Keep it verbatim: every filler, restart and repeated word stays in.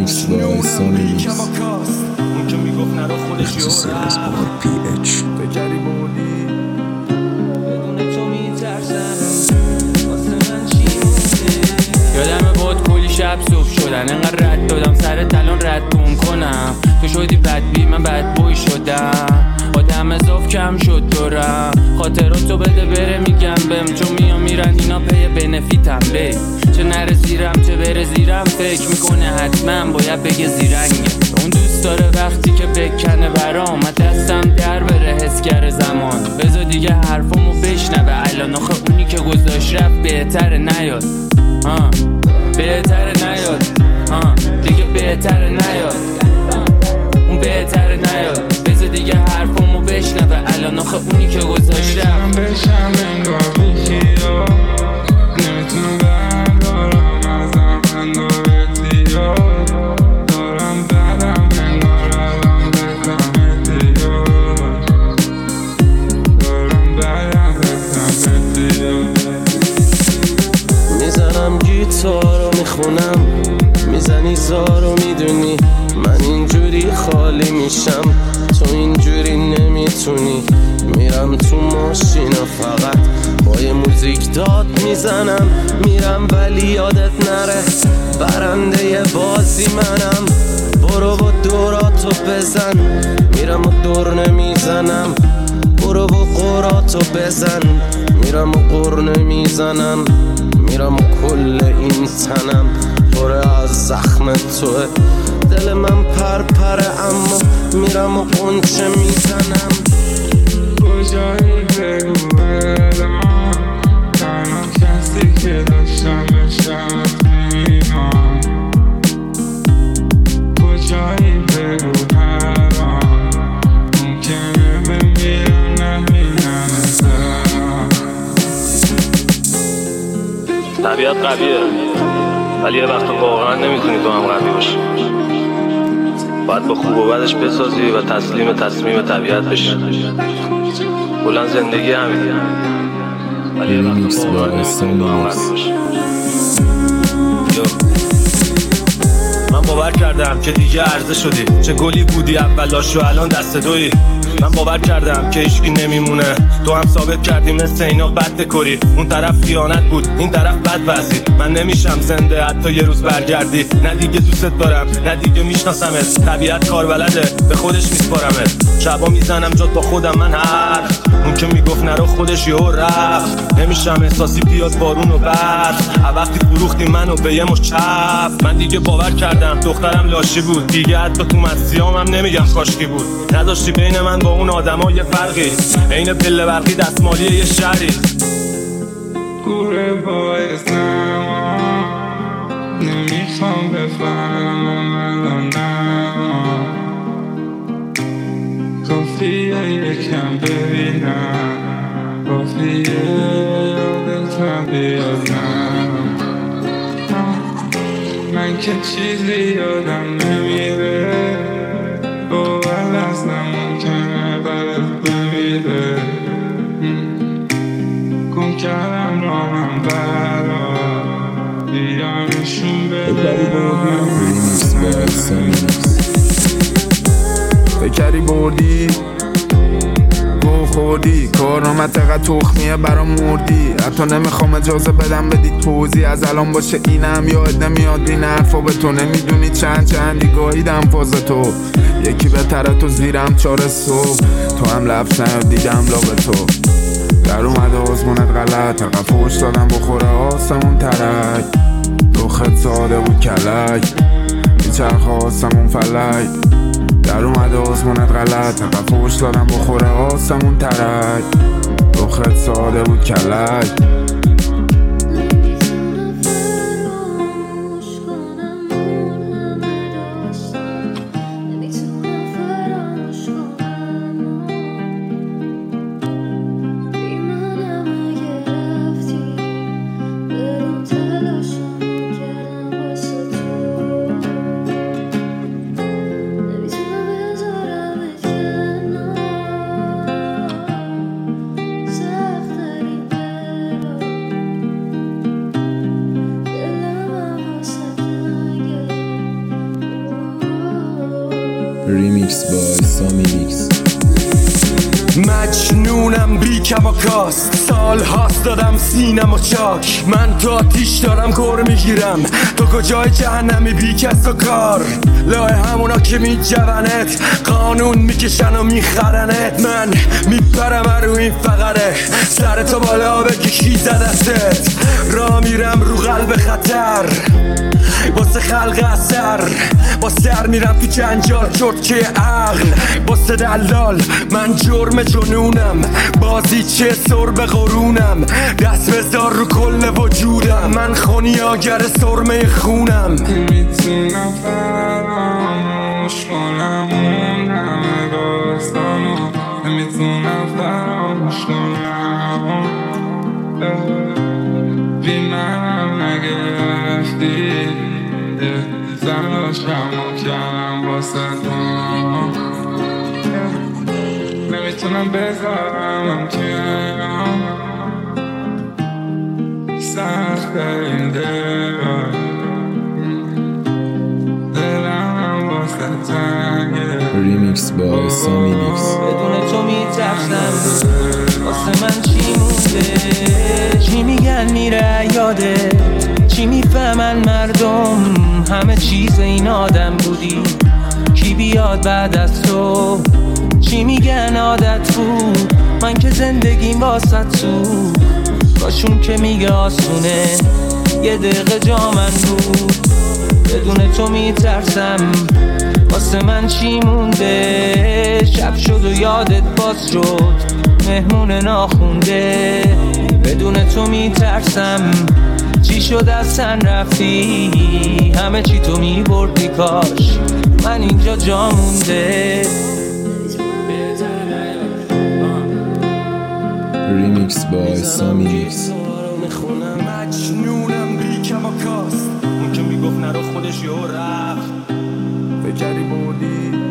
Remix by Sonny Mix. اون که میگفت نرو خودش یه رفت پی اچ بگری بردی بدون تو میترسم واسه من چی مونده. یادم بود کلی شب صبح شدن انقدر رد دادم سر تلان رد بوم کنم. تو شدی بدبی من بدبوی شدم آدم اضاف کم شد دورم. خاطراتو بده بره میگم بهم چون میام میرن اینا پی بنفیتم بی چه نره زیرم چه بره زیرم فکر میکنه حتما باید بگه زیرنگه. اون دوست داره وقتی که بکنه برام دستم در بره حسگر زمان. بذار دیگه حرفمو بشنوه الان آخه اونی که گذاشت رفت بهتره نیاد آه. بهتره نیاد آه. دیگه بهتره نیاد اون بهتره نیاد. بذار دیگه حرفمو بشنوه الان آخه اونی که گذاشت رفت بشم انگار بیخیال نمیتونم بردارم ازم انگار اتیاد دارم بدم انگار الان بکم اتیاد دارم بدم بکم اتیاد. میزنم گیتار رو میخونم میزنی زار رو میدونی من اینجوری خالی میشم تو اینجوری نمیتونی. میرم تو ماشینا فقط با یه موزیک داد میزنم میرم ولی یادت نره برنده ی بازی منم. برو و دوراتو بزن میرم و دور نمیزنم. برو و قراتو بزن میرم و قر نمیزنم. میرم و کل این تنم پره از زخم توه. دل من پرپره اما میرم و قنچه میزنم. کجایی بگو الان تنها کسی که داشتم بشم نمیمان. کجایی بگو الان ممکنه بمیرم نبینم سلام. طبیعت قویه ولی یه وقتا واقعا نمیتونی تو هم قوی باشی. باید با خوب و بدش بسازی و تسلیم تصمیم طبیعت بشی. کلا زندگی همینه ولی یه وقتا واقعا نمیتونی تو هم قوی باشی. من باور کردم که دیگه عرضه شدی چه گلی بودی اولاش و الان دست دوی. من باور کردم که هیچکی نمیمونه تو هم ثابت کردی مثل اینا بد کری. اون طرف خیانت بود این طرف بد وزی. من نمیشم زنده حتی یه روز برگردی. نه دیگه دوستت دارم نه دیگه میشناسمت. طبیعت کار بلده به خودش میسپارمت. شبا میزنم جات با خودم من حرف اون که میگفت نرو خودش یهو رفت. نمیشم احساسی بیاد بارون و برف وقتی فروختی منو به یه مش چپ. من دیگه باور کردم دخترم لاشی بود دیگه حتی تو مسیام هم نمیگم کاشکی بود. نداشتی بین من با اون آدما یه فرقی عین پله برقی دستمالی یه شهری. گوره باعث نما نمیخوام بفهمم الان نما. کافیه یکم ببینم کافیه یادتم بیادم. من که چیزی یادم نمیره باور از نمونکنه برات بمیره. گم کردم رامم برا بیانشون بدارم. Remix by Sonny Mix. بکری بردی گو خوردی کارامت قد تخمیه برام مردی. حتی نمیخوام اجازه بدم بدی توضیح از الان باشه اینم یاد نمیاد این حرفا به تو. نمیدونی چند چندی گاهیدم فاز تو یکی بهتره تو زیرم چار صبح. تو هم لفظ نیاد دیدم لابه تو در اومده آزمونت غلط. عقب فوش دادم بخوره آسمون ترک. دخت ساده بود کلک میچرخ آسمون فلک. در اومده آزمونت غلط. عقب فوش دادم بخوره آسمون ترک. دخت ساده بود کلک. مجنونم بی کم و کاست، سال هاست دادم سینم و چاک. من تو آتیش دارم گر میگیرم، تو کجای جهنمی بی کس و کار. لای همونا که می جونت قانون میکشن و میخرنت. من میپرم رو این فقره، سر تو بالا بکشی زدستت. را میرم رو قلب خطر واسه خلق اثر، با سر میرم تو جنجال چرتکه عقل واسه دلال. من جرم جنونم، بازی چه سر به قرونم. دست بذار رو کل وجودم، من خونیاگر سرمه خونم. میتونم فراموش کنم اون همه داستانو، نمیتونم فراموش کنم. بی منم نگرفتی، تلاشم و کردم واسه تو. نمیتونم بذارم کنم، سخت این دلم، دلم واسه تنگه. Remix by Sammy Mix. بدون تو میترسم واسه من چی مونده، چی میگن میره یاده، چی میفهمن مردم همه چیز این آدم بودی. کی بیاد بعد از تو، چی میگن عادت بود، من که زندگیم واسه تو. باشون که میگه آسونه، یه دقیقه جا من بود. بدون تو میترسم واسه من چی مونده، شب شد و یادت باز شد مهمون ناخونده. بدون تو میترسم چی شد اصلا رفتی، همه چی تو میبردی کاش من اینجا جا مونده. Remix by Sammy Mix. مجنونم بی کم و کاست، اون که میگفت نرو خودش یه رفت. فکری بودی